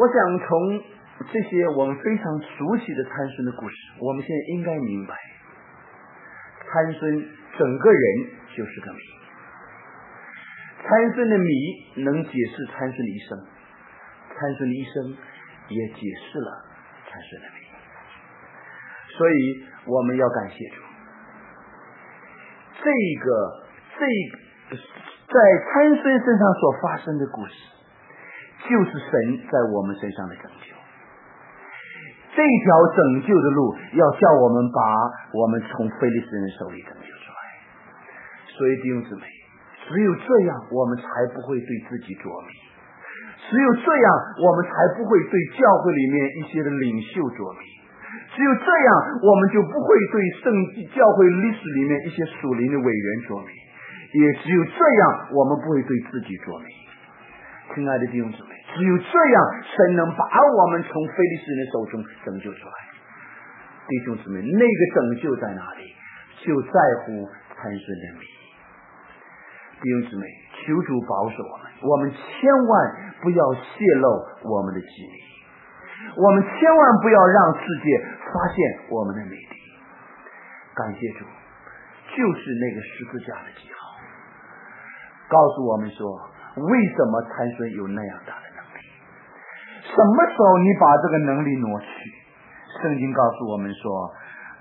我想从这些我们非常熟悉的参孙的故事，我们现在应该明白，参孙整个人就是个谜。参孙的谜能解释参孙的一生，参孙的一生也解释了参孙的谜。所以我们要感谢主，在参孙身上所发生的故事，就是神在我们身上的拯救。这条拯救的路要叫我们把我们从非利士人手里拯救出来。所以弟兄姊妹，只有这样我们才不会对自己着迷，只有这样我们才不会对教会里面一些的领袖着迷，只有这样我们就不会对教会历史里面一些属灵的伟人着迷，也只有这样我们不会对自己着迷。亲爱的弟兄姊妹，只有这样神能把我们从非利士人的手中拯救出来。弟兄姊妹，那个拯救在哪里？就在乎参孙的谜。弟兄姊妹，求主保守我们千万不要泄露我们的机密，我们千万不要让世界发现我们的美丽。感谢主，就是那个十字架的记号告诉我们说，为什么参孙有那样大的能力？什么时候你把这个能力挪去？圣经告诉我们说，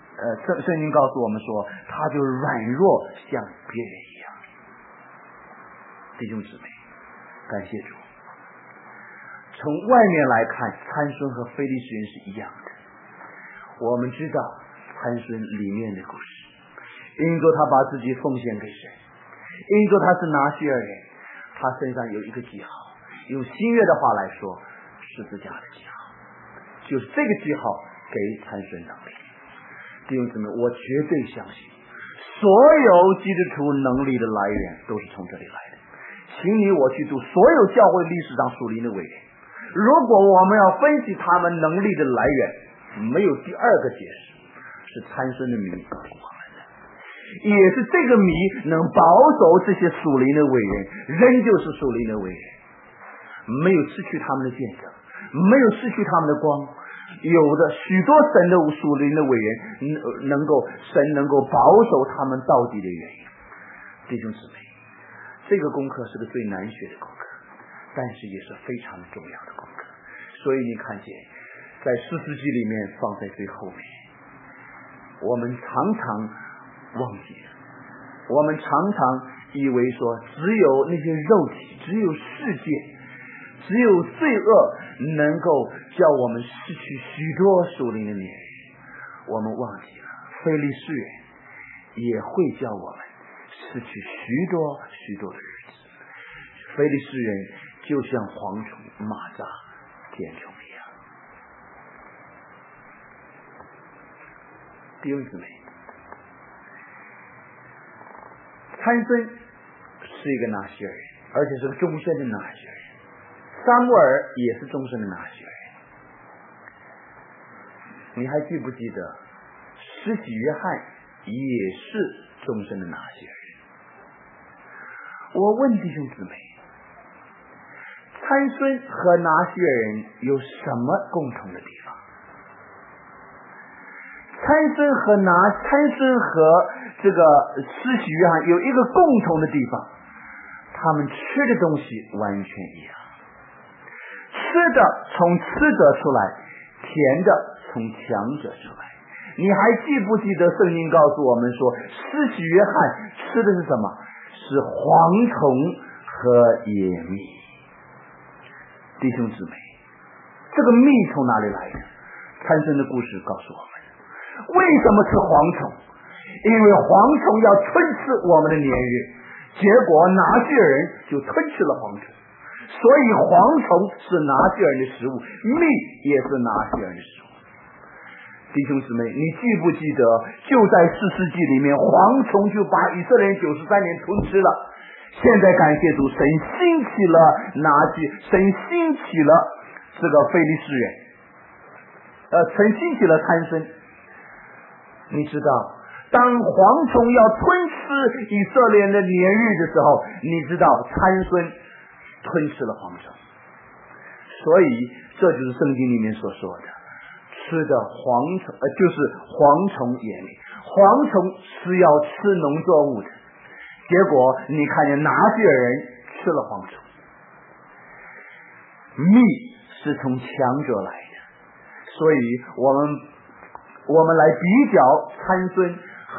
他就软弱像别人一样。弟兄姊妹，感谢主。从外面来看，参孙和非利士人是一样的。我们知道参孙里面的故事，因着他把自己奉献给神，因着他是拿西尔人，他身上有一个记号，用新约的话来说，十字架的记号，就是这个记号给参孙能力。弟兄姊妹，我绝对相信所有基督徒能力的来源都是从这里来的。请你我去读所有教会历史上属灵的伟人，如果我们要分析他们能力的来源，没有第二个解释，是参孙的谜告诉我们的，也是这个谜能保守这些属灵的伟人仍旧是属灵的伟人，没有失去他们的见证，没有失去他们的光。有的许多神的属灵的伟人神能够保守他们到底的原因。弟兄姊妹，这个功课是个最难学的功课，但是也是非常重要的功课。所以你看见在士师记里面放在最后面，我们常常忘记了，我们常常以为说只有那些肉体，只有世界，只有罪恶能够叫我们失去许多属灵的年日。我们忘记了非利士人也会叫我们失去许多许多的日子。非利士人就像蝗虫、蚂蚱、茧虫一样。弟兄姊妹，参孙是一个拿西尔人，而且是个终身的拿西尔人。撒母耳也是终身的拿西尔人。你还记不记得施洗约翰也是终身的拿西尔人？我问弟兄姊妹，参孙和拿西尔人有什么共同的地方？参孙和这个施洗约翰有一个共同的地方，他们吃的东西完全一样，吃的从吃者出来，甜的从强者出来。你还记不记得圣经告诉我们说，施洗约翰吃的是什么？是蝗虫和野蜜。弟兄姊妹，这个蜜从哪里来的？参孙的故事告诉我们，为什么是蝗虫？因为蝗虫要吞吃我们的年日，结果拿西尔人就吞吃了蝗虫，所以蝗虫是拿西尔人的食物，蜜也是拿西尔人的食物。弟兄姊妹，你记不记得就在士师记里面，蝗虫就把以色列人93年吞吃了。现在感谢主，神兴起了这个非利士人，神兴起了参孙。你知道，当蝗虫要吞吃以色列人的年日的时候，你知道参孙吞吃了蝗虫。 所以这就是圣经里面所说的，吃的蝗虫就是蝗虫也美。蝗虫是要吃农作物的，结果你看见拿西尔人吃了蝗虫。蜜是从强者来的，所以我们来比较参孙和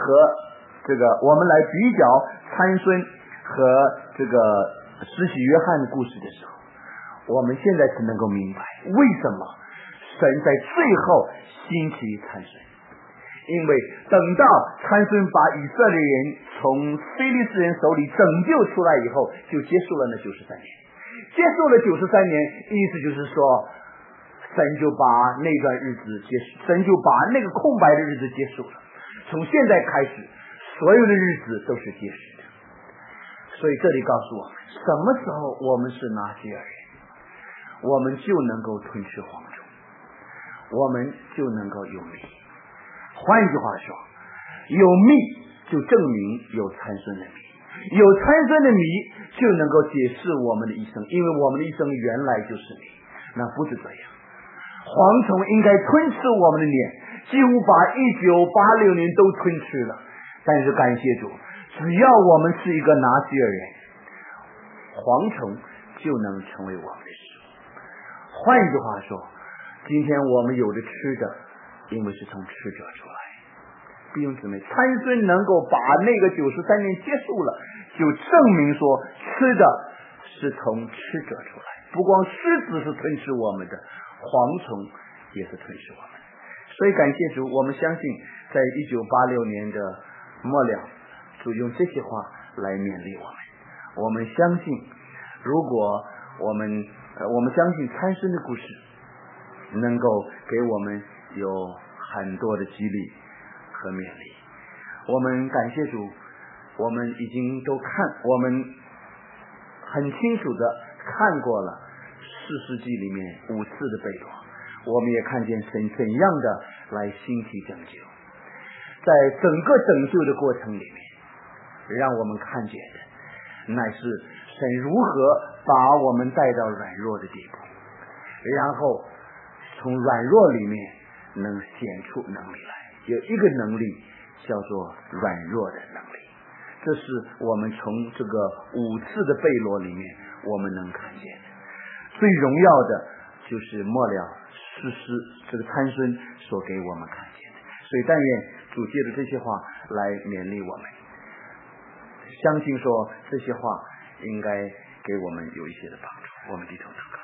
这个施洗约翰的故事的时候，我们现在才能够明白为什么神在最后兴起参孙。因为等到参孙把以色列人从非利士人手里拯救出来以后，就结束了那93年。结束了93年，意思就是说神就把那段日子结束，神就把那个空白的日子结束了。从现在开始，所有的日子都是结实的。所以这里告诉我们，什么时候我们是拿西尔人，我们就能够吞吃蝗虫，我们就能够有蜜。换一句话说，有蜜就证明有参孙的蜜，有参孙的蜜就能够解释我们的一生，因为我们的一生原来就是蜜。那不是这样，蝗虫应该吞吃我们的脸，几乎把1986年都吞吃了。但是感谢主，只要我们是一个拿西尔人，蝗虫就能成为我们的食物。换一句话说，今天我们有的吃的，因为是从吃者出来。弟兄姊妹，参孙能够把那个93年结束了，就证明说吃的是从吃者出来。不光狮子是吞吃我们的，蝗虫也是吞吃我们。所以感谢主，我们相信在1986年的末了，主用这些话来勉励我们。我们相信，如果我们相信参孙的故事能够给我们有很多的激励和勉励。我们感谢主，我们已经都我们很清楚的看过了4世纪里面5次的被掳，我们也看见神怎样的来兴起拯救。在整个拯救的过程里面，让我们看见的乃是神如何把我们带到软弱的地步，然后从软弱里面能显出能力来。有一个能力叫做软弱的能力，这是我们从这个5次的被掳里面我们能看见的。最荣耀的就是末了这个参孙所给我们看见的。所以但愿主借着这些话来勉励我们，相信说这些话应该给我们有一些的帮助。我们低头祷告。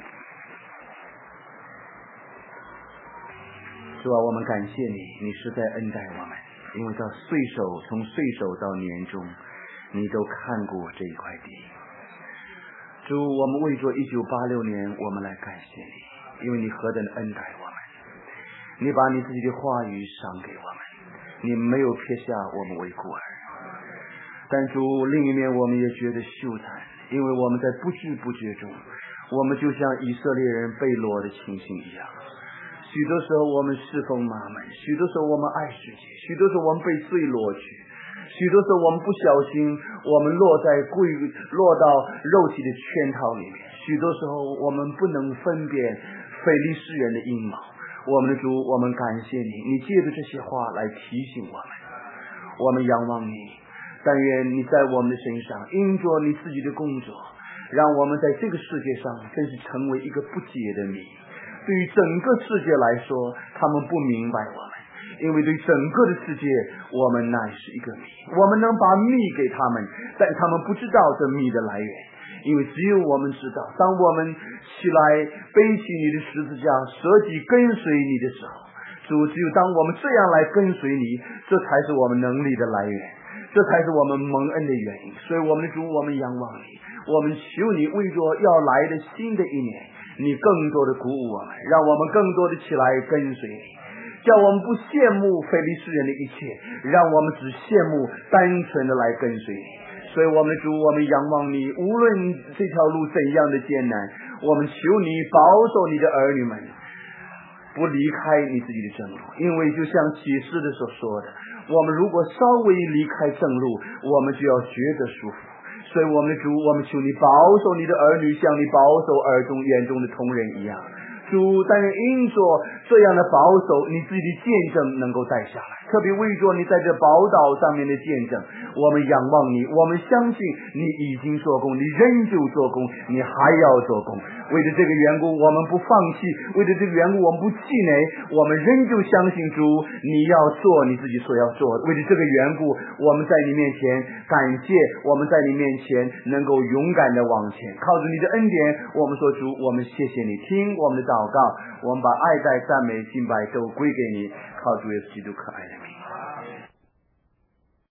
主啊，我们感谢你，你是在恩待我们，因为从岁首到年终，你都看过这一块地。主，我们为着1986年，我们来感谢你，因为你何等的恩待我们，你把你自己的话语赏给我们，你没有撇下我们为孤儿。但主，另一面我们也觉得羞惭，因为我们在不知不觉中，我们就像以色列人被掳的情形一样。许多时候我们侍奉马门，许多时候我们爱世界，许多时候我们被罪掳去，许多时候我们不小心我们落到肉体的圈套里面，许多时候我们不能分辨非利士人的阴谋。我们的主，我们感谢你，你借着这些话来提醒我们，我们仰望你，但愿你在我们的身上因着你自己的工作，让我们在这个世界上真是成为一个不解的谜。对于整个世界来说，他们不明白我们，因为对整个的世界我们乃是一个谜。我们能把蜜给他们，但他们不知道这蜜的来源，因为只有我们知道，当我们起来背起你的十字架，舍己跟随你的时候，主，只有当我们这样来跟随你，这才是我们能力的来源，这才是我们蒙恩的原因。所以我们的主，我们仰望你，我们求你为着要来的新的一年，你更多的鼓舞我们，让我们更多的起来跟随你，叫我们不羡慕非利士人的一切，让我们只羡慕单纯的来跟随你。所以我们的主，我们仰望你，无论这条路怎样的艰难，我们求你保守你的儿女们不离开你自己的正路，因为就像启示的所说的，我们如果稍微离开正路，我们就要觉得舒服。 所以我们的主，我们求你保守你的儿女，像你保守眼中的同人一样。主，但愿因着这样的保守，你自己的见证能够带下来，特别为着你在这宝岛上面的见证，我们仰望你，我们相信你已经做工，你仍旧做工，你还要做工。为着这个缘故，我们不放弃；为着这个缘故，我们不气馁，我们仍旧相信主，你要做你自己所要做的。为着这个缘故，我们在你面前感谢，我们在你面前能够勇敢的往前，靠着你的恩典，我们说主，我们谢谢你，听我们的祷告，我们把爱戴、赞美、敬拜都归给你，靠主耶稣基督可爱的名。